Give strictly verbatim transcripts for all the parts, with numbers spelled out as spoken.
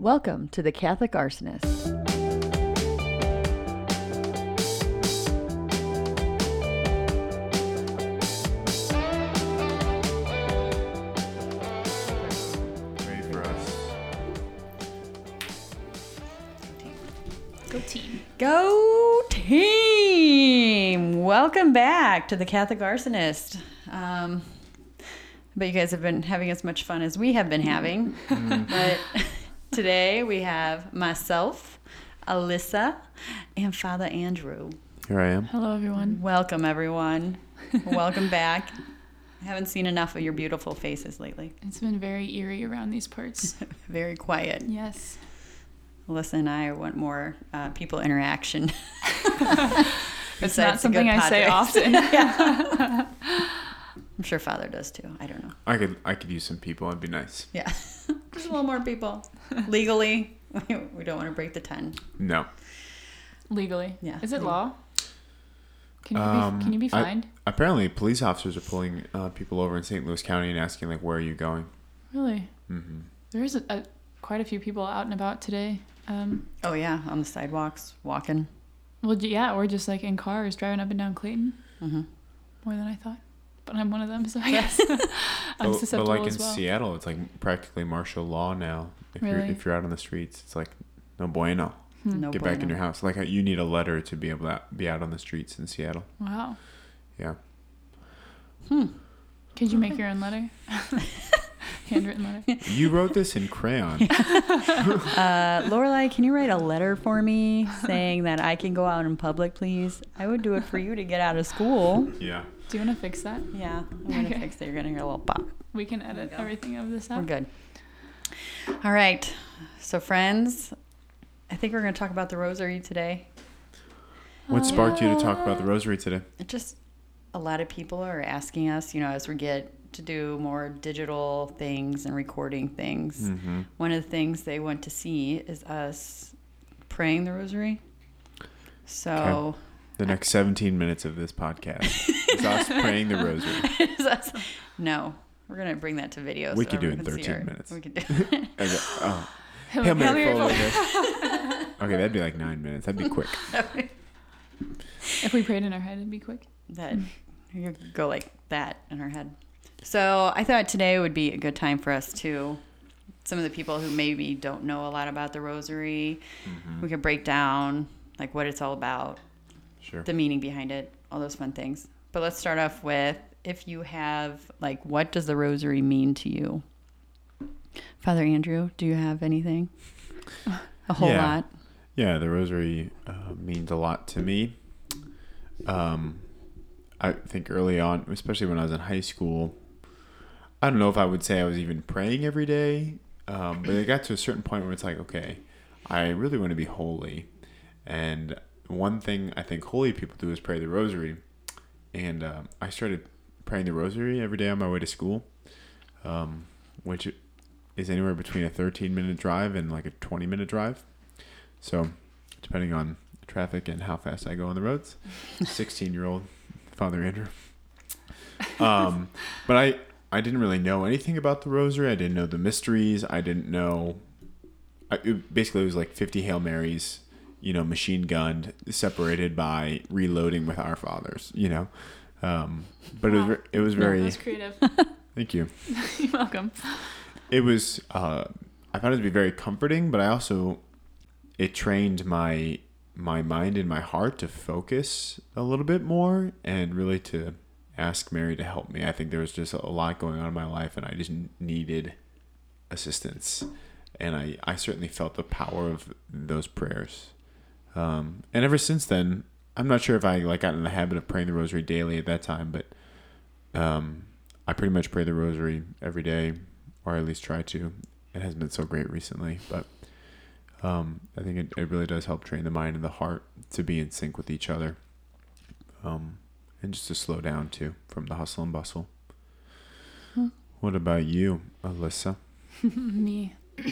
Welcome to the Catholic Arsonist. Ready for us. Go team. Go team! Welcome back to the Catholic Arsonist. Um, but you guys have been having as much fun as we have been having. Mm. But today we have myself, Alyssa, and Father Andrew. Here I am. Hello, everyone. Welcome, everyone. Welcome back. I haven't seen enough of your beautiful faces lately. It's been very eerie around these parts. Very quiet. Yes. Alyssa and I want more uh, people interaction. It's not something I say often. Yeah. I'm sure Father does too. I don't know. I could I could use some people. It'd be nice. Yeah. Just a little more people. Legally, we don't want to break the ten. No. Legally. Yeah. Is it law? Can you Um, be, can you be fined? I, apparently, police officers are pulling uh, people over in Saint Louis County and asking, like, where are you going? Really? Mm-hmm. There is a, a, quite a few people out and about today. Um, Oh, yeah. On the sidewalks, walking. well, yeah, or just like in cars driving up and down Clayton. Mm-hmm. More than I thought. But I'm one of them, so I guess I'm But, susceptible but like as in well. Seattle, it's like practically martial law now. If you're Really? if you're out on the streets, it's like no bueno. Hmm. No Get bueno. back in your house. Like you need a letter to be able to be out on the streets in Seattle. Wow. Yeah. Hmm. Could you make your own letter? Handwritten letter? You wrote this in crayon. Uh, Lorelai, can you write a letter for me saying that I can go out in public, please? I would do it for you to get out of school. Yeah. Do you want to fix that? Yeah. I'm going to Okay. fix it. You're going to hear a little pop. We can edit go. everything of this We're out. good. All right. So, friends, I think we're going to talk about the rosary today. What sparked you to talk about the rosary today? It just, a lot of people are asking us, you know, as we get to do more digital things and recording things, Mm-hmm. one of the things they want to see is us praying the rosary. So, Okay. The next seventeen minutes of this podcast is us praying the rosary. is us, no, we're going to bring that to video. We so could do it in everyone can see thirteen our- minutes. We could do Okay. Oh. Hail, Hail Hail Mary, Mary, full of full- grace. Okay, that'd be like nine minutes. That'd be quick. If we prayed in our head, it'd be quick. that you could go like that in our head. So I thought today would be a good time for us to, some of the people who maybe don't know a lot about the rosary, Mm-hmm. we could break down like what it's all about, Sure. the meaning behind it, all those fun things. But let's start off with, if you have, like, what does the rosary mean to you? Father Andrew, do you have anything? A whole Yeah. lot? Yeah, the rosary uh, means a lot to me. Um, I think early on, especially when I was in high school, I don't know if I would say I was even praying every day, um, but it got to a certain point where it's like, okay, I really want to be holy. And one thing I think holy people do is pray the rosary. And um, I started praying the rosary every day on my way to school, um, which is anywhere between a thirteen minute drive and like a twenty minute drive. So depending on traffic and how fast I go on the roads, sixteen year old Father Andrew. Um, but I, I didn't really know anything about the rosary. I didn't know the mysteries. I didn't know, I, it, basically it was like fifty Hail Marys, you know, machine gunned, separated by reloading with Our Fathers, you know. Um, but Wow. it was, it was very, That was creative. thank you. You're welcome. It was, uh, I found it to be very comforting, but I also, it trained my, my mind and my heart to focus a little bit more and really to ask Mary to help me. I think there was just a lot going on in my life and I just needed assistance. And I, I certainly felt the power of those prayers. Um, and ever since then, I'm not sure if I like got in the habit of praying the rosary daily at that time, but um, I pretty much pray the rosary every day, or at least try to. It hasn't been so great recently, but um, I think it, it really does help train the mind and the heart to be in sync with each other, um, and just to slow down too from the hustle and bustle. Hmm. What about you, Alyssa? Me.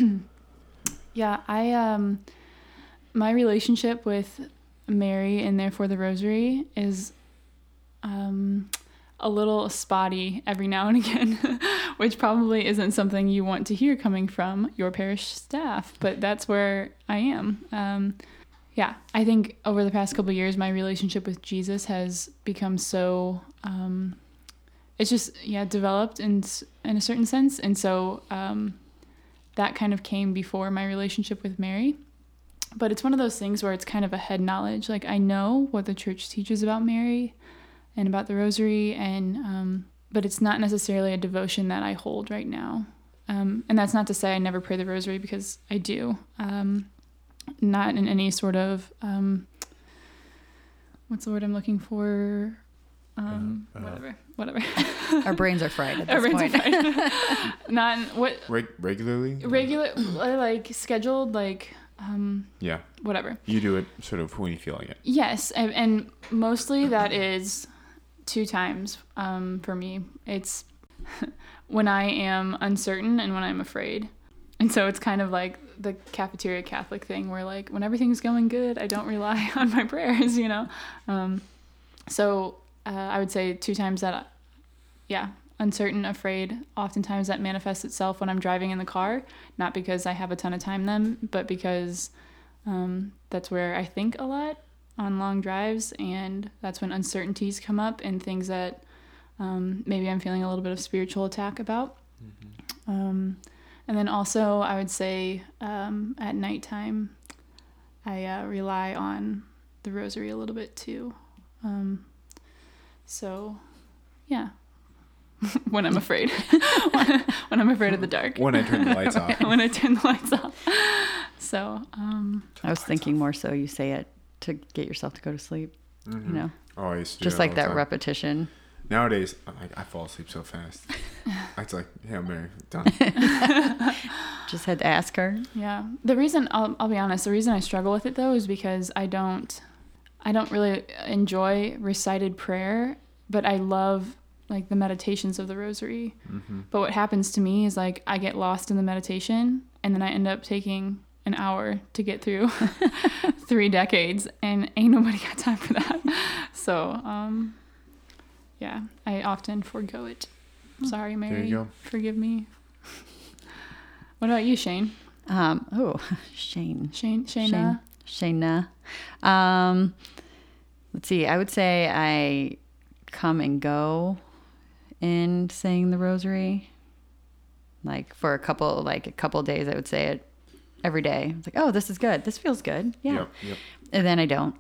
Yeah, I um my relationship with Mary and therefore the rosary is um a little spotty every now and again which probably isn't something you want to hear coming from your parish staff, but that's where I am. Um, yeah, I think over the past couple of years, my relationship with Jesus has become so, um, it's just, yeah, developed in, in a certain sense. And so um, that kind of came before my relationship with Mary. But it's one of those things where it's kind of a head knowledge. Like, I know what the church teaches about Mary and about the rosary, and um, but it's not necessarily a devotion that I hold right now. Um, and that's not to say I never pray the rosary, because I do. Um, not in any sort of, um, what's the word I'm looking for? Um, uh, uh, whatever, whatever. Our brains are fried at this Our brains point. are fried. Not in, what? Reg- regularly? Regular, like scheduled, like, um, yeah. Whatever. You do it sort of when you feel like it. Yes. And, and mostly that is two times um, for me. It's when I am uncertain and when I'm afraid. And so it's kind of like the cafeteria Catholic thing where, like, when everything's going good, I don't rely on my prayers, you know? Um, so uh, I would say two times that, yeah, uncertain, afraid. Oftentimes that manifests itself when I'm driving in the car, not because I have a ton of time then, but because um, that's where I think a lot on long drives, and that's when uncertainties come up and things that um, maybe I'm feeling a little bit of spiritual attack about. Mm-hmm. Um, and then also I would say um, at nighttime, I uh, rely on the rosary a little bit too. Um, so, yeah. When I'm afraid. When I'm afraid of the dark. When I turn the lights off. When I turn the lights off. So, um... I was thinking more so you say it to get yourself to go to sleep, mm-hmm. you know? Oh, I used to do Just that like all the that time. repetition. Nowadays, I'm like, I fall asleep so fast. It's like, Hail Mary, done. Just had to ask her. Yeah. The reason, I'll, I'll be honest, the reason I struggle with it, though, is because I don't, I don't really enjoy recited prayer, but I love, like, the meditations of the rosary. Mm-hmm. But what happens to me is, like, I get lost in the meditation, and then I end up taking an hour to get through three decades, and ain't nobody got time for that. So, um... yeah, I often forego it. Sorry, Mary. There you go. Forgive me. What about you, Shane? Um, oh, Shane. Shane, Shayna. Shane. Shayna. Um, let's see. I would say I come and go in saying the rosary. Like for a couple, like a couple of days, I would say it every day. It's like, oh, this is good. This feels good. Yeah. Yep, yep. And then I don't.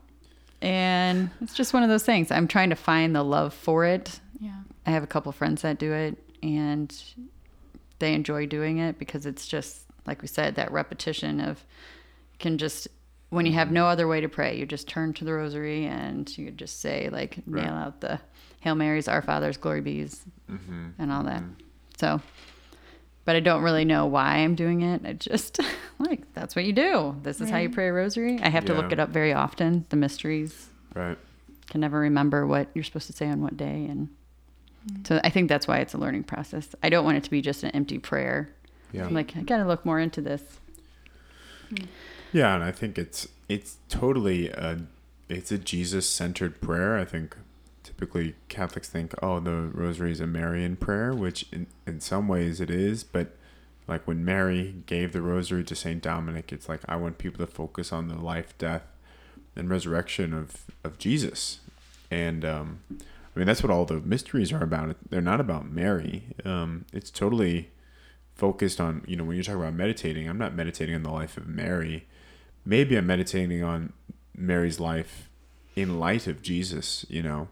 And it's just one of those things. I'm trying to find the love for it. Yeah. I have a couple friends that do it, and they enjoy doing it because it's just, like we said, that repetition of can just, when you have no other way to pray, you just turn to the rosary and you just say, like, right. nail out the Hail Marys, Our Fathers, Glory Bees, mm-hmm. and all that. Mm-hmm. So, but I don't really know why I'm doing it. I just, like, that's what you do. This is right. how you pray a rosary. I have yeah. to look it up very often, the mysteries. Right. Can never remember what you're supposed to say on what day. And mm-hmm. so I think that's why it's a learning process. I don't want it to be just an empty prayer. Yeah. I'm like, I got to look more into this. Yeah, and I think it's it's totally a, it's a Jesus-centered prayer. I think typically Catholics think, oh, the rosary is a Marian prayer, which in, in some ways it is. But like when Mary gave the rosary to Saint Dominic, it's like, I want people to focus on the life, death, and resurrection of, of Jesus. And um, I mean, that's what all the mysteries are about. They're not about Mary. Um, it's totally focused on, you know, when you talk about meditating, I'm not meditating on the life of Mary. Maybe I'm meditating on Mary's life in light of Jesus, you know.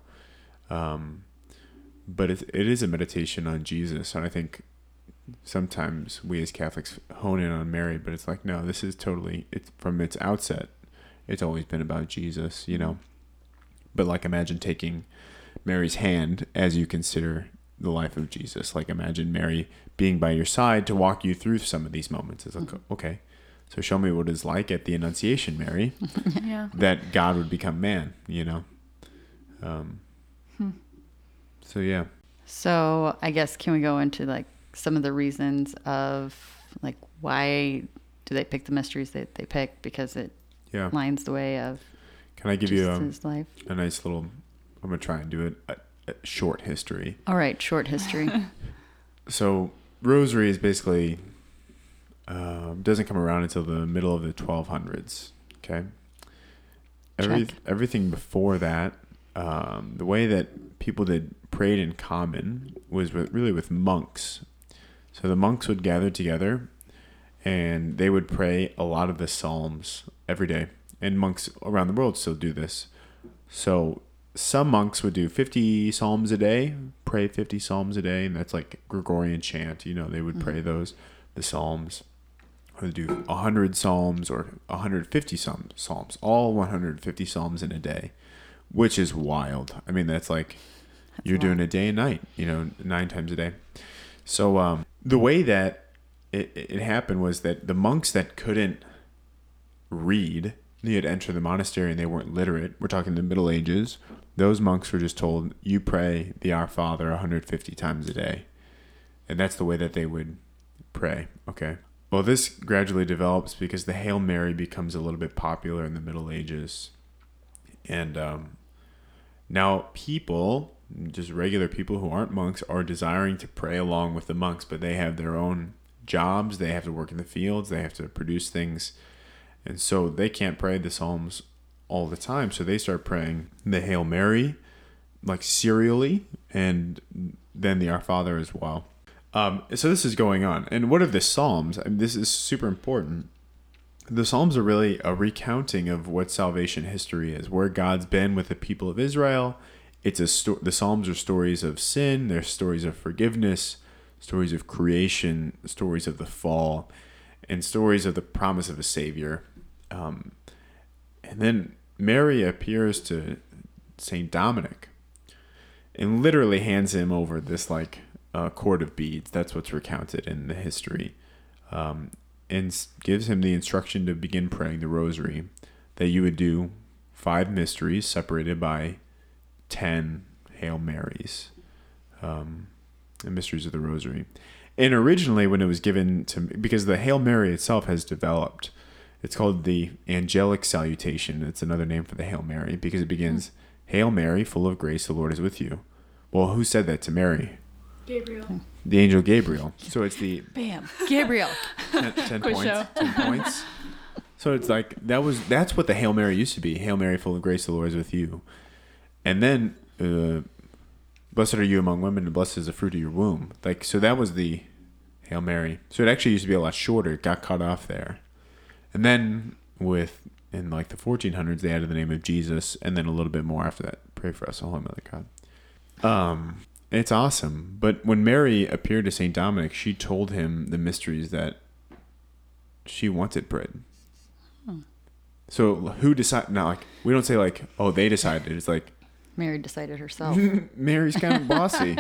Um, but it, it is a meditation on Jesus. And I think sometimes we as Catholics hone in on Mary, but it's like, no, this is totally, it's from its outset, it's always been about Jesus, you know. But like, imagine taking Mary's hand as you consider the life of Jesus. Like, imagine Mary being by your side to walk you through some of these moments. It's like, okay, so show me what it's like at the Annunciation, Mary, yeah. that God would become man, you know. Um, hmm. So, yeah. So I guess, can we go into like some of the reasons of like, why do they pick the mysteries that they pick? Because it yeah. lines the way of Can I give Jesus' you a, life. a nice little, I'm going to try and do it, a, a short history. All right, short history. So rosary is basically uh, doesn't come around until the middle of the twelve hundreds. Okay. Every, Check. everything before that, um, the way that people did prayed in common was with, really with monks. So the monks would gather together and they would pray a lot of the Psalms every day. And monks around the world still do this. So some monks would do fifty Psalms a day, pray fifty Psalms a day. And that's like Gregorian chant. You know, they would pray those, the Psalms. Or they do one hundred Psalms or one hundred fifty Psalms, all one hundred fifty Psalms in a day, which is wild. I mean, that's like that's you're wild. Doing a day and night, you know, nine times a day. So um, the way that it, it happened was that the monks that couldn't read, they had entered the monastery and they weren't literate. We're talking the Middle Ages. Those monks were just told, you pray the Our Father one hundred fifty times a day. And that's the way that they would pray. Okay. Well, this gradually develops because the Hail Mary becomes a little bit popular in the Middle Ages. And um, now people, just regular people who aren't monks, are desiring to pray along with the monks, but they have their own jobs. They have to work in the fields. They have to produce things. And so they can't pray the Psalms all the time. So they start praying the Hail Mary, like serially, and then the Our Father as well. Um, so this is going on. And what are the Psalms? I mean, this is super important. The Psalms are really a recounting of what salvation history is, where God's been with the people of Israel. It's a sto- the Psalms are stories of sin. They're stories of forgiveness, stories of creation, stories of the fall, and stories of the promise of a Savior. Um, and then Mary appears to Saint Dominic and literally hands him over this like uh, cord of beads. That's what's recounted in the history. Um, and gives him the instruction to begin praying the rosary, that you would do five mysteries separated by ten Hail Marys, um, the mysteries of the rosary. And originally when it was given to, because the Hail Mary itself has developed, it's called the angelic salutation. It's another name for the Hail Mary because it begins, Hail Mary, full of grace, the Lord is with you. Well, who said that to Mary? Gabriel. The angel Gabriel. So it's the... Bam. Gabriel. ten, ten Quick points. show. ten points. So it's like, that was, that's what the Hail Mary used to be. Hail Mary, full of grace, the Lord is with you. And then, uh, blessed are you among women, and blessed is the fruit of your womb. Like, so that was the Hail Mary. So it actually used to be a lot shorter. It got cut off there. And then with, in like the fourteen hundreds, they added the name of Jesus, and then a little bit more after that. Pray for us, O Holy Mother of God. Um, it's awesome. But when Mary appeared to Saint Dominic, she told him the mysteries that she wanted prayed. Hmm. So who decided? Not like, we don't say like, oh, they decided. It's like, Mary decided herself. Mary's kind of bossy.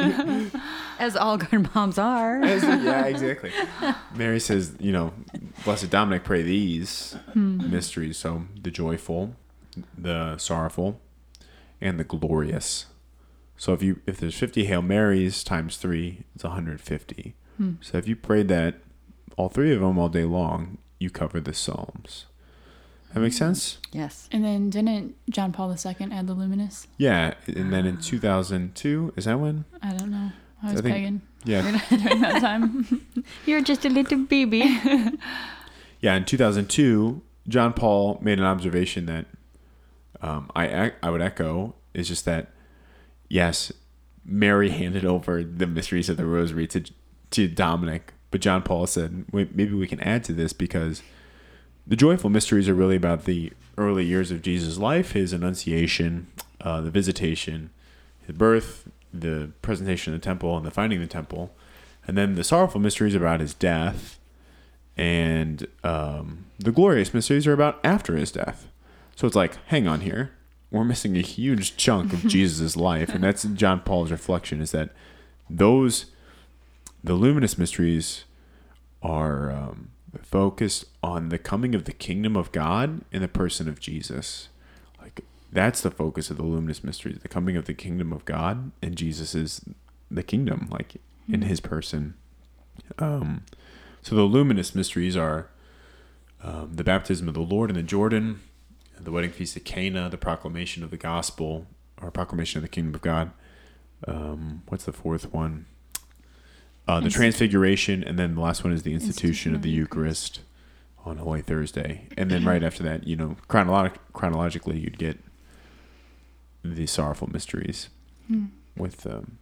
As all good moms are. As, yeah, exactly. Mary says, you know, Blessed Dominic, pray these hmm. mysteries. So the joyful, the sorrowful, and the glorious. So if you if there's fifty Hail Marys times three, it's one hundred fifty. Hmm. So if you prayed that, all three of them all day long, you cover the Psalms. That makes sense? Yes. And then didn't John Paul the Second add the Luminous? Yeah. And then in two thousand two, is that when? I don't know. I was I think, pagan. Yeah. During that time. You're just a little baby. Yeah. In two thousand two, John Paul made an observation that um, I I would echo, is just that, yes, Mary handed over the mysteries of the Rosary to to Dominic, but John Paul said, wait, maybe we can add to this, because the joyful mysteries are really about the early years of Jesus' life, his annunciation, uh, the visitation, his birth, the presentation of the temple, and the finding the temple. And then the sorrowful mysteries are about his death, and um, the glorious mysteries are about after his death. So it's like, hang on here. We're missing a huge chunk of Jesus' life. And that's John Paul's reflection, is that those, the luminous mysteries are... Um, focused on the coming of the kingdom of God in the person of Jesus. Like, that's the focus of the luminous mysteries, the coming of the kingdom of God, and Jesus is the kingdom, like in his person. Um, so the luminous mysteries are um, the baptism of the Lord in the Jordan, the wedding feast of Cana, the proclamation of the gospel, or proclamation of the kingdom of God. Um, what's the fourth one? uh, the Inst- Transfiguration, and then the last one is the institution of the Eucharist on Holy Thursday. And then right after that, you know, chronolo- chronologically, you'd get the Sorrowful Mysteries Hmm. with um,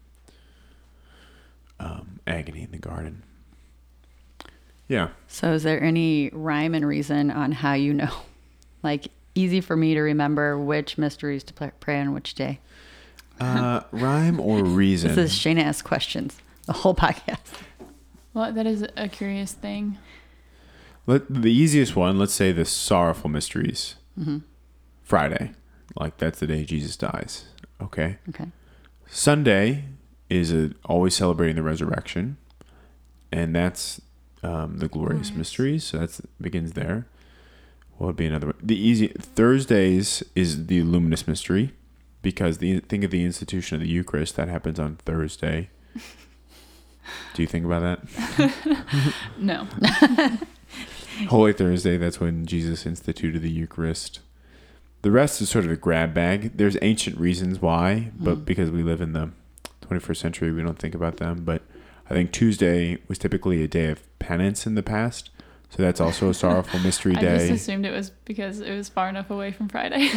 um, agony in the garden. Yeah. So is there any rhyme and reason on how you know? Like, easy for me to remember which mysteries to pl- pray on which day. Uh, rhyme or reason? This is Shayna Asks Questions, the whole podcast. Well, that is a curious thing. Let, the easiest one, let's say the Sorrowful Mysteries. Mm-hmm. Friday. Like, that's the day Jesus dies. Okay. Okay. Sunday is a, always celebrating the resurrection. And that's um, the Glorious Glorious. Mysteries. So that begins there. What would be another one? The easy Thursdays is the Luminous Mystery, because the think of the institution of the Eucharist that happens on Thursday. Do you think about that? No. Holy Thursday, that's when Jesus instituted the Eucharist. The rest is sort of a grab bag. There's ancient reasons why, but Mm. because we live in the twenty-first century, we don't think about them. But I think Tuesday was typically a day of penance in the past. So that's also a sorrowful mystery I day. just assumed it was because it was far enough away from Friday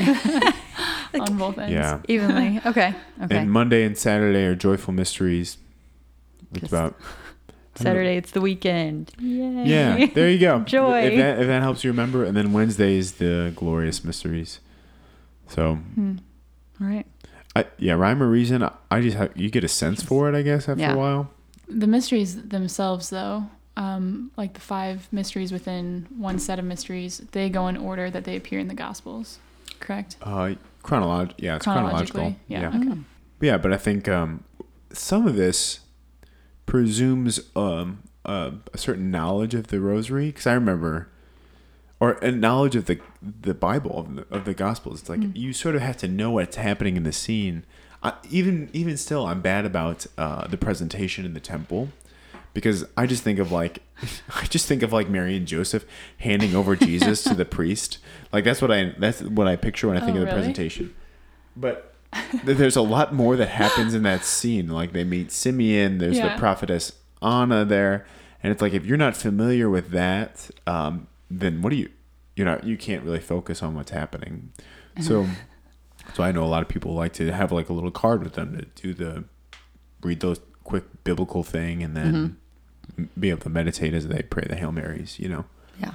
on both ends. Yeah. Evenly. Okay. Okay. And Monday and Saturday are joyful mysteries. It's Just about Saturday, it's the weekend. Yay. yeah. There you go. Joy. If that if that helps you remember, and then Wednesday is the glorious mysteries. So Hmm. All right. I, yeah, rhyme or reason. I- I just have, you get a sense for it, I guess, after Yeah. a while. The mysteries themselves, though, um, like the five mysteries within one set of mysteries, they go in order that they appear in the Gospels, correct? Uh, chronolog. Yeah, it's chronological. Chronologically, yeah. yeah. Okay. Mm. Yeah, but I think um, some of this presumes um, uh, a certain knowledge of the Rosary, because I remember, or a knowledge of the the Bible of the, of the Gospels. It's like Mm. you sort of have to know what's happening in the scene. I, even even still, I'm bad about uh, the presentation in the temple, because I just think of like I just think of like Mary and Joseph handing over Jesus to the priest. Like that's what I that's what I picture when I think Oh, of the really? presentation. But th- there's a lot more that happens in that scene. Like they meet Simeon. There's Yeah. the prophetess Anna there, and it's like if you're not familiar with that, um, then what do you, you know, you can't really focus on what's happening. So, so I know a lot of people like to have like a little card with them to do the read those quick biblical thing, and then m be able to meditate as they pray the Hail Marys. You know. Yeah.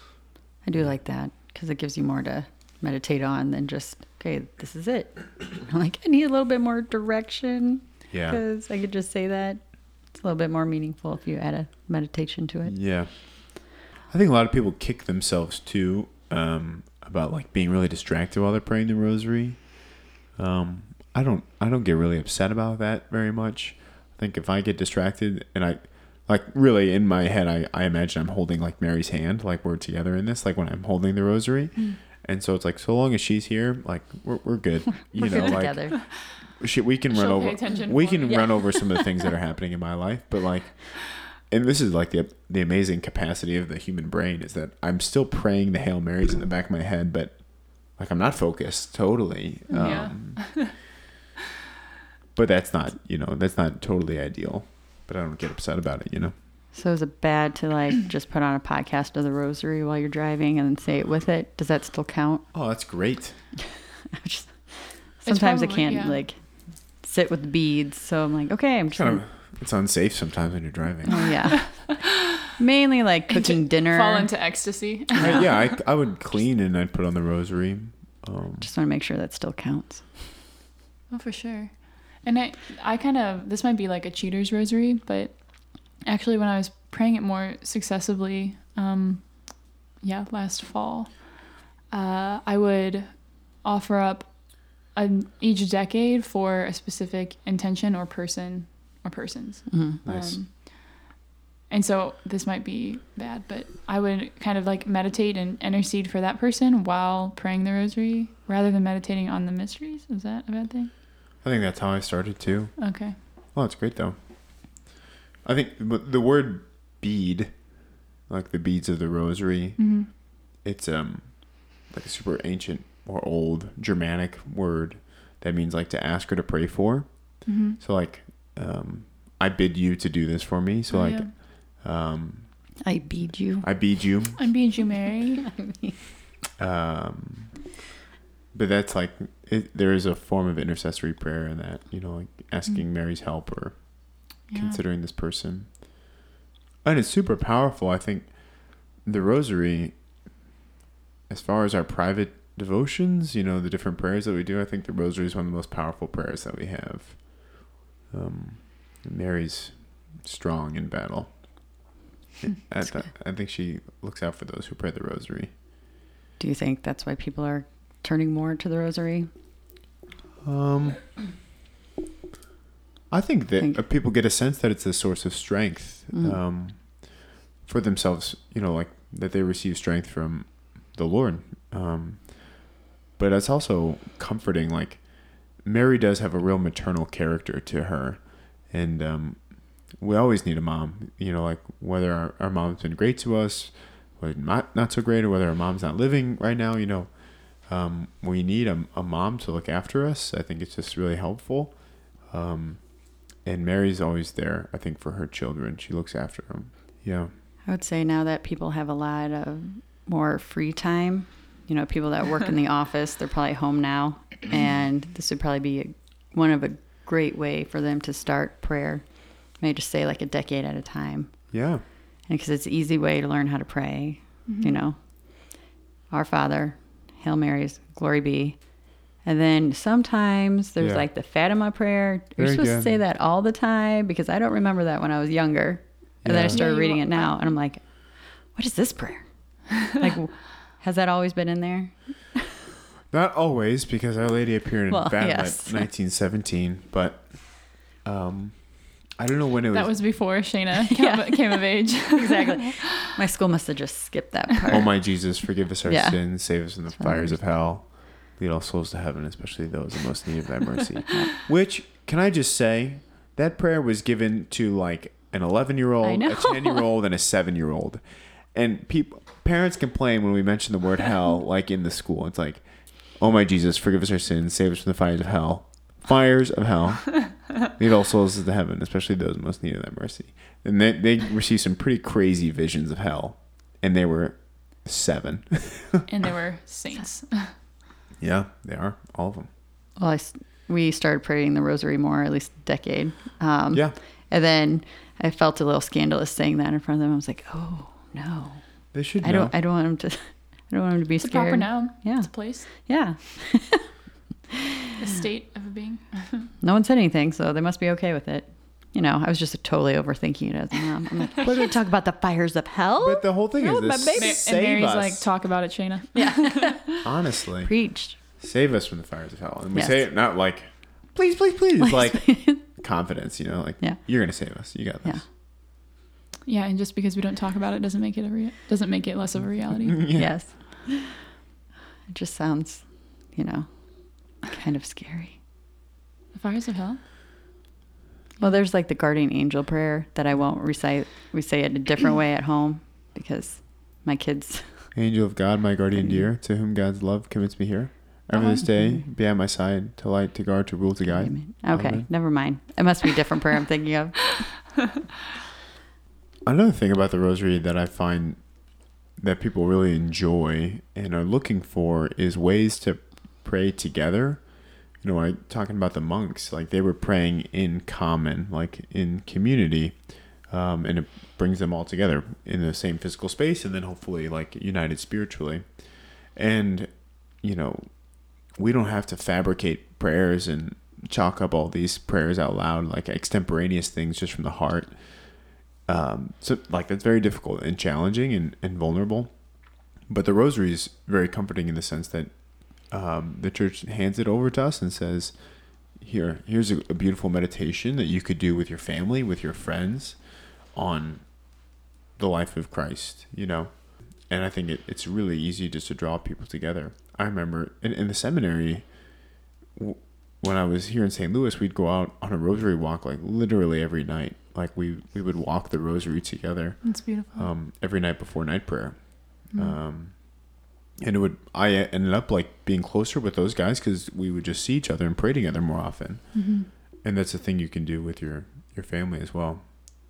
I do like that because it gives you more to meditate on than just, okay, this is it. I'm like, I need a little bit more direction Yeah. because I could just say that. It's a little bit more meaningful if you add a meditation to it. Yeah. I think a lot of people kick themselves too um, about like being really distracted while they're praying the rosary. Um, I don't I don't get really upset about that very much. I think if I get distracted and I like really in my head I, I imagine I'm holding like Mary's hand, like we're together in this, like when I'm holding the rosary. Mm. And so it's like so long as she's here, like we're we're good. You We're know, good like together. she, we can run She'll pay over attention we for can me. run Yeah. over some of the things that are happening in my life, but like and this is like the the amazing capacity of the human brain is that I'm still praying the Hail Marys in the back of my head, but like I'm not focused totally. Yeah. Um, but that's not, you know, that's not totally ideal. But I don't get upset about it, you know. So is it bad to like just put on a podcast of the rosary while you're driving and then say it with it? Does that still count? Oh, that's great. I just- Sometimes I probably- can't yeah. like sit with the beads. So I'm like, okay, I'm just Kind gonna- of it's unsafe sometimes when you're driving. Oh yeah. Mainly like cooking dinner. Fall into ecstasy. I- yeah, I, I would clean and I'd put on the rosary. Um, Just want to make sure that still counts. Oh, for sure. And I, I kind of, this might be like a cheater's rosary, but actually when I was praying it more successively, um, yeah, last fall, uh, I would offer up an, each decade for a specific intention or person or persons. Mm-hmm. nice. Um, and so this might be bad, but I would kind of like meditate and intercede for that person while praying the rosary rather than meditating on the mysteries. Is that a bad thing? I think that's how I started too. Okay. Well, that's great though. I think but the word bead, like the beads of the rosary, Mm-hmm. it's um like a super ancient or old Germanic word that means like to ask or to pray for. Mm-hmm. So like um I bid you to do this for me. So Oh, like, yeah. um, I beat you. I bid you. I'm being you, Mary. Um, but that's like, it, there is a form of intercessory prayer in that, you know, like asking mm. Mary's help or yeah. considering this person. And it's super powerful. I think the rosary, as far as our private devotions, you know, the different prayers that we do, I think the rosary is one of the most powerful prayers that we have. Um, Mary's strong in battle. I, th- I think she looks out for those who pray the rosary. Do you think that's why people are turning more to the rosary? Um, I think that think. people get a sense that it's a source of strength mm. um, for themselves, you know, like that they receive strength from the Lord. Um, but it's also comforting. Like Mary does have a real maternal character to her. And um, we always need a mom, you know, like whether our, our mom's been great to us, or not, not so great, or whether our mom's not living right now, you know, um, we need a, a mom to look after us. I think it's just really helpful. Um, and Mary's always there, I think, for her children. She looks after them. Yeah. I would say now that people have a lot of more free time, you know, people that work in the office, they're probably home now. And this would probably be a, one of a great way for them to start prayer. Maybe just say like a decade at a time. Yeah. Because it's an easy way to learn how to pray. Mm-hmm. You know, Our Father, Hail Marys, Glory Be. And then sometimes there's yeah. like the Fatima prayer. You're Very supposed good. to say that all the time because I don't remember that when I was younger. And yeah. then I started yeah, reading it now and I'm like, what is this prayer? Like, has that always been in there? Not always, because Our Lady appeared in well, Fatima yes. in nineteen seventeen, but um, I don't know when it was. That was before Shayna came, yeah. came of age. Exactly. My school must have just skipped that part. Oh my Jesus, forgive us our yeah. sins, save us from the fires of hell, lead all souls to heaven, especially those in most need of thy mercy. Which, can I just say, that prayer was given to like an eleven-year-old, a ten-year-old, and a seven-year-old. And people, parents complain when we mention the word hell, like in the school. It's like, oh my Jesus, forgive us our sins, save us from the fires of hell. Fires of hell. Lead all souls to heaven, especially those most need of thy mercy. And they, they received some pretty crazy visions of hell. And they were seven. And they were saints. Yeah, they are. All of them. Well, I, we started praying the rosary more, at least a decade. Um, yeah. And then I felt a little scandalous saying that in front of them. I was like, oh, no. They should know. I don't, I don't want them to... I don't want him to be it's scared. It's a proper noun. Yeah. It's a place. Yeah. A state of a being. No one said anything, so they must be okay with it. You know, I was just totally overthinking it as a mom. I'm like, what do we talk about? The fires of hell? But the whole thing no, is this. My baby. Save and Mary's us. like, talk about it, Shayna. Yeah. Honestly. Preached. Save us from the fires of hell. And we yes. say it not like, please, please, please. It's like confidence, you know, like, yeah. you're going to save us. You got this. Yeah. Yeah, and just because we don't talk about it doesn't make it a rea- doesn't make it less of a reality. Yeah. Yes. It just sounds, you know, kind of scary. The fires of hell? Well, there's like the guardian angel prayer that I won't recite. We say it a different way at home because my kids. Angel of God, my guardian dear, to whom God's love commits me here. Ever uh-huh. this day, be at my side, to light, to guard, to rule, to guide. Amen. Okay, Amen. Never mind. It must be a different prayer I'm thinking of. Another thing about the rosary that I find that people really enjoy and are looking for is ways to pray together. You know, I talking about the monks, like they were praying in common, like in community, um, and it brings them all together in the same physical space, and then hopefully like united spiritually. And you know, we don't have to fabricate prayers and chalk up all these prayers out loud, like extemporaneous things just from the heart. Um, so like that's very difficult and challenging and, and vulnerable, but the rosary is very comforting in the sense that um, the church hands it over to us and says, here, here's a, a beautiful meditation that you could do with your family, with your friends on the life of Christ, you know? And I think it, it's really easy just to draw people together. I remember in, in the seminary, w- when I was here in Saint Louis, we'd go out on a rosary walk, like literally every night. Like we, we would walk the rosary together. That's beautiful. Um, every night before night prayer. Mm. Um, and it would, I ended up like being closer with those guys because we would just see each other and pray together more often. Mm-hmm. And that's a thing you can do with your, your family as well.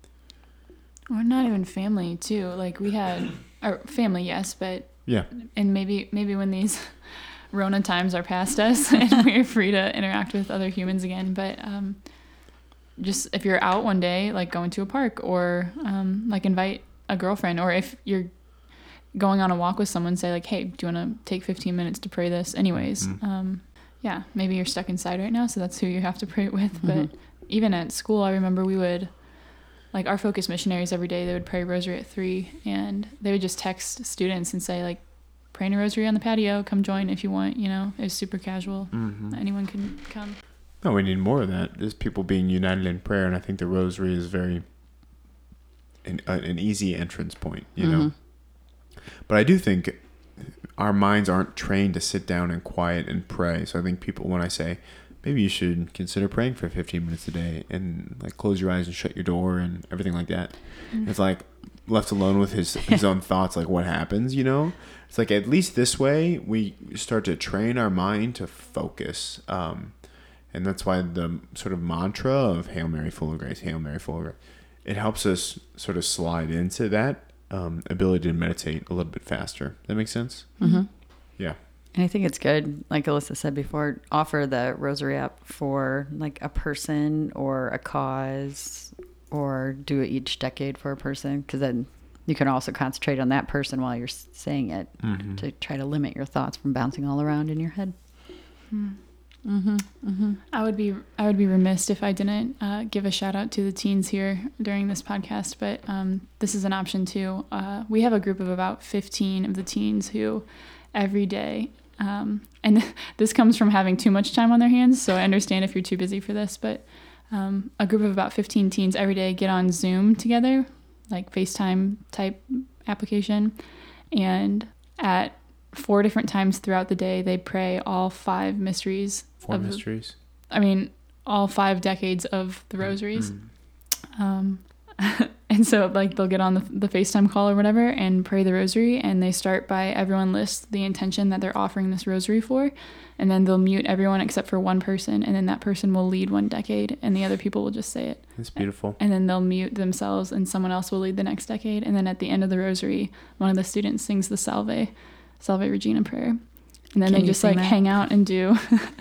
Or not even family too. Like we had our family, yes, but Yeah. And maybe maybe when these Rona times are past us and we're free to interact with other humans again, but um, just if you're out one day, like going to a park or um, like invite a girlfriend, or if you're going on a walk with someone, say like, hey, do you want to take fifteen minutes to pray this anyways? Mm-hmm. Um, yeah, maybe you're stuck inside right now, so that's who you have to pray it with. Mm-hmm. But even at school, I remember we would, like our Focus missionaries every day, they would pray rosary at three, and they would just text students and say like, praying a rosary on the patio, come join if you want, you know. It was super casual. Mm-hmm. Anyone can come. No, we need more of that. There's people being united in prayer, and I think the rosary is very an, uh, an easy entrance point, you Mm-hmm. know. But I do think our minds aren't trained to sit down and quiet and pray. So I think people, when I say, maybe you should consider praying for fifteen minutes a day and like close your eyes and shut your door and everything like that. Mm-hmm. It's like left alone with his, his own thoughts, like what happens, you know? It's like at least this way we start to train our mind to focus. Um, and that's why the sort of mantra of Hail Mary, full of grace, Hail Mary, full of grace, it helps us sort of slide into that um, ability to meditate a little bit faster. Does that make sense? Mm-hmm. Yeah. And I think it's good, like Alyssa said before, offer the rosary app for like a person or a cause, or do it each decade for a person, because then you can also concentrate on that person while you're saying it, Mm-hmm. to try to limit your thoughts from bouncing all around in your head. Hmm. Mm-hmm. Mm-hmm. I would be I would be remiss if I didn't uh, give a shout out to the teens here during this podcast, but um, this is an option too. Uh, we have a group of about fifteen of the teens who every day, um, and this comes from having too much time on their hands, so I understand if you're too busy for this, but um, a group of about fifteen teens every day get on Zoom together, like FaceTime type application, and at four different times throughout the day, they pray all five mysteries. Four of mysteries. The, I mean, all five decades of the rosaries. Mm-hmm. Um, and so, like, they'll get on the, the FaceTime call or whatever and pray the rosary, and they start by everyone lists the intention that they're offering this rosary for, and then they'll mute everyone except for one person, and then that person will lead one decade, and the other people will just say it. That's beautiful. And then they'll mute themselves, and someone else will lead the next decade, and then at the end of the rosary, one of the students sings the Salve. Salve Regina prayer, and then Can they you just sing like that? hang out and do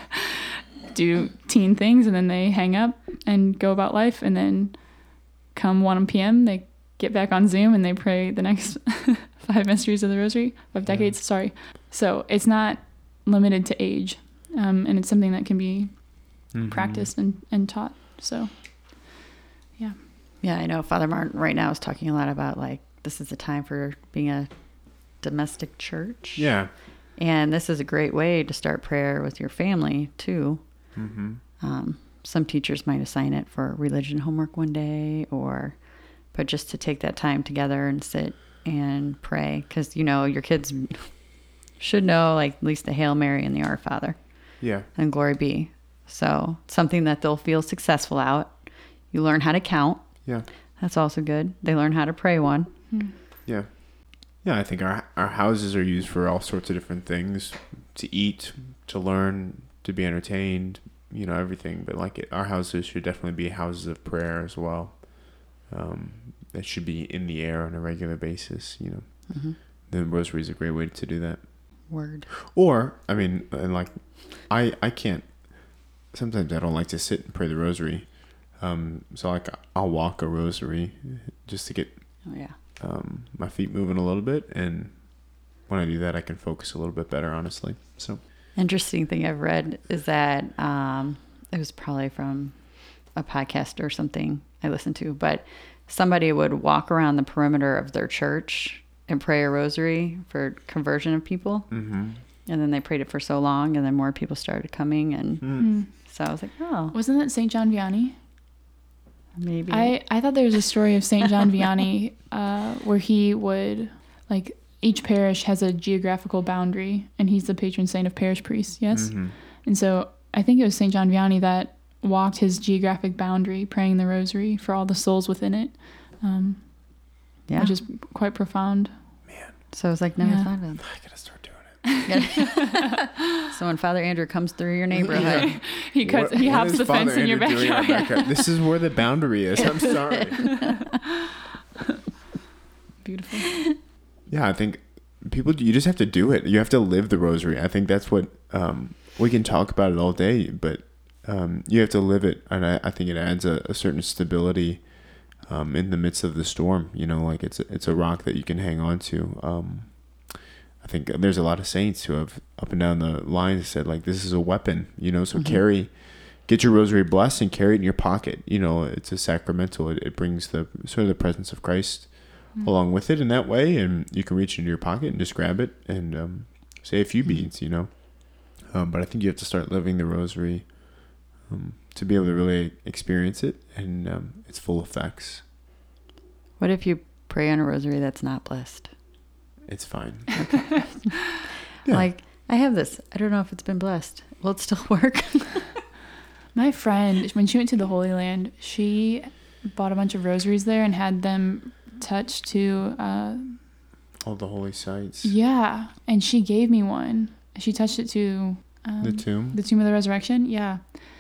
do teen things, and then they hang up and go about life, and then come one p.m. they get back on Zoom and they pray the next five mysteries of the rosary, five decades, sorry. So it's not limited to age, um, and it's something that can be Mm-hmm. practiced and, and taught. So yeah. Yeah, I know Father Martin right now is talking a lot about like, this is the time for being a domestic church. Yeah. And this is a great way to start prayer with your family too. Mm-hmm. Um, some teachers might assign it for religion homework one day, or, but just to take that time together and sit and pray. Cause you know, your kids should know like at least the Hail Mary and the Our Father Yeah. and Glory Be. So something that they'll feel successful at. You learn how to count. Yeah. That's also good. They learn how to pray one. Yeah. Yeah, I think our our houses are used for all sorts of different things, to eat, to learn, to be entertained, you know, everything. But like it, our houses should definitely be houses of prayer as well. Um, that should be in the air on a regular basis, you know. Mm-hmm. The rosary is a great way to do that. Word. Or, I mean, and like, I I can't, sometimes I don't like to sit and pray the rosary. Um, so like I'll walk a rosary just to get Oh yeah. um, my feet moving a little bit, and when I do that, I can focus a little bit better, honestly. So Interesting thing I've read is that um, it was probably from a podcast or something I listened to, but somebody would walk around the perimeter of their church and pray a rosary for conversion of people. mm-hmm. And then they prayed it for so long, and then more people started coming. And mm. so I was like, oh, Wasn't that Saint John Vianney? maybe. I, I thought there was a story of Saint John Vianney uh, where he would, like, each parish has a geographical boundary, and he's the patron saint of parish priests, yes? Mm-hmm. And so I think it was Saint John Vianney that walked his geographic boundary praying the rosary for all the souls within it, um, yeah. which is quite profound. Man, So I was like, never Yeah. thought of it. I gotta start doing So when Father Andrew comes through your neighborhood, he cuts, What- he what hops is the Father fence in your Andrew doing in our backyard. backyard? This is where the boundary is. I'm sorry. Beautiful. Yeah, I think people, you just have to do it. You have to live the rosary. I think that's what, um, we can talk about it all day, but um, you have to live it. And I, I think it adds a, a certain stability um, in the midst of the storm. You know, like it's a, it's a rock that you can hang on to. Um, I think there's a lot of saints who have up and down the line said, like, this is a weapon, you know, so mm-hmm. carry, get your rosary blessed and carry it in your pocket. You know, it's a sacramental. It, it brings the sort of the presence of Christ mm-hmm. along with it in that way. And you can reach into your pocket and just grab it and um, say a few mm-hmm. beads, you know. Um, but I think you have to start living the rosary um, to be able to really experience it and um, its full effects. What if you pray on a rosary that's not blessed? It's fine. Okay. Yeah. Like, I have this. I don't know if it's been blessed. Will it still work? My friend, when she went to the Holy Land, she bought a bunch of rosaries there and had them touched to... Uh, all the holy sites. Yeah. And she gave me one. She touched it to... Um, the tomb? The Tomb of the Resurrection, yeah.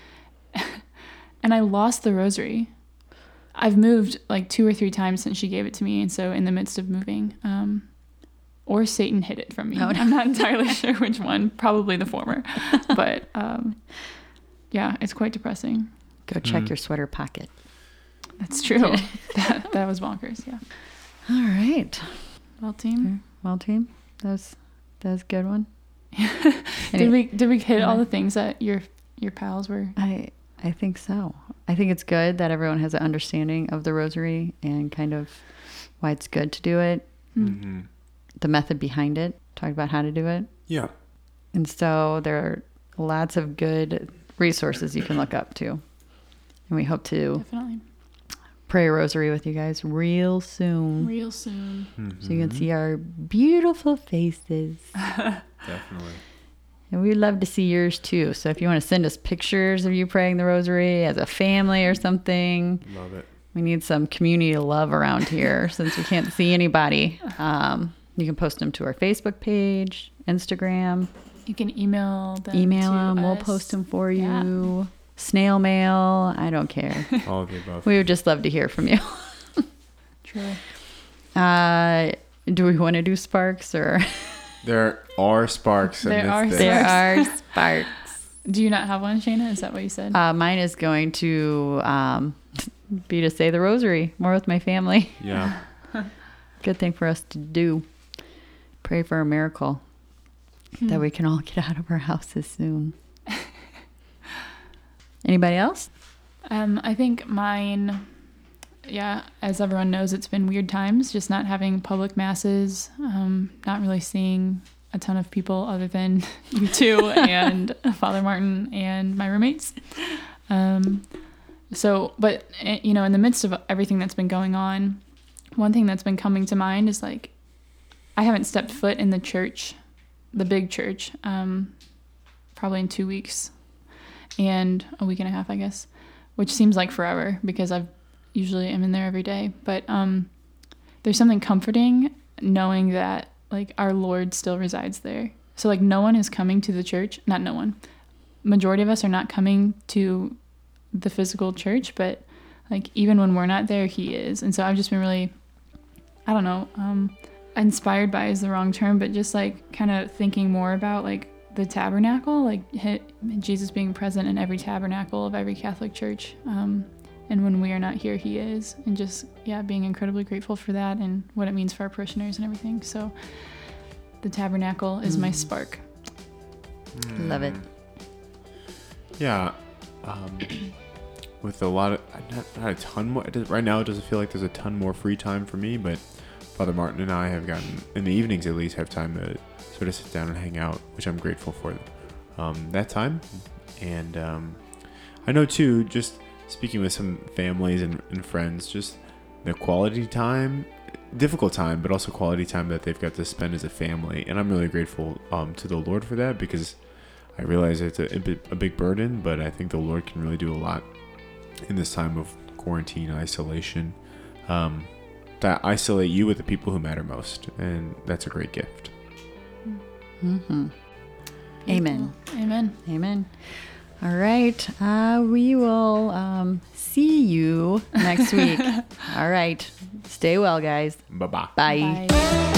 And I lost the rosary. I've moved like two or three times since she gave it to me, and so in the midst of moving, um, or Satan hid it from me. Oh, no. I'm not entirely sure which one. Probably the former. But um, yeah, it's quite depressing. Go check mm. your sweater pocket. That's true. that that was bonkers. Yeah. All right. Well, team. Well, team. That was that was a good one. did we did we hit yeah. all the things that your your pals were? I I think so. I think it's good that everyone has an understanding of the rosary and kind of why it's good to do it. Mm-hmm. The method behind it. Talked about how to do it. Yeah. And so there are lots of good resources you can look up to. And we hope to Definitely. pray a rosary with you guys real soon. Real soon. Mm-hmm. So you can see our beautiful faces. Definitely. And we'd love to see yours too. So if you want to send us pictures of you praying the rosary as a family or something. Love it. We need some community love around here since we can't see anybody. Um, you can post them to our Facebook page, Instagram. You can email them. Email to them. us. We'll post them for you. Yeah. Snail mail. I don't care. All of the above. We would just love to hear from you. True. Uh, do we want to do sparks or? There are sparks. There are this. There are sparks. Do you not have one, Shayna? Is that what you said? Uh, mine is going to um, be to say the rosary more with my family. Yeah. Good thing for us to do. Pray for a miracle hmm. that we can all get out of our houses soon. Anybody else? Um, I think mine, yeah, as everyone knows, it's been weird times, just not having public masses, um, not really seeing a ton of people other than you two and Father Martin and my roommates. Um, so, but, you know, in the midst of everything that's been going on, one thing that's been coming to mind is like, I haven't stepped foot in the church, the big church, um, probably in two weeks and a week and a half, I guess, which seems like forever because I've usually am in there every day. But um, there's something comforting knowing that like our Lord still resides there. So like no one is coming to the church, not no one. Majority of us are not coming to the physical church, but like even when we're not there, he is. And so I've just been really, I don't know, um, inspired by is the wrong term, but just like kind of thinking more about like the tabernacle, like Jesus being present in every tabernacle of every Catholic church. Um, and when we are not here, he is. And just, yeah, being incredibly grateful for that and what it means for our parishioners and everything. So the tabernacle is mm. my spark. Mm. Love it. Yeah. Um, with a lot of, not, not a ton more, it does, right now it doesn't feel like there's a ton more free time for me, but Father Martin and I have gotten, in the evenings at least, have time to sort of sit down and hang out, which I'm grateful for um, that time. And um, I know too, just speaking with some families and, and friends, just the quality time, difficult time, but also quality time that they've got to spend as a family. And I'm really grateful um, to the Lord for that, because I realize it's a, a big burden, but I think the Lord can really do a lot in this time of quarantine, isolation, um, that isolate you with the people who matter most. And that's a great gift. Mm-hmm. Amen. Amen. Amen. All right. Uh, we will um, see you next week. All right. Stay well, guys. Bye-bye. Bye. Bye.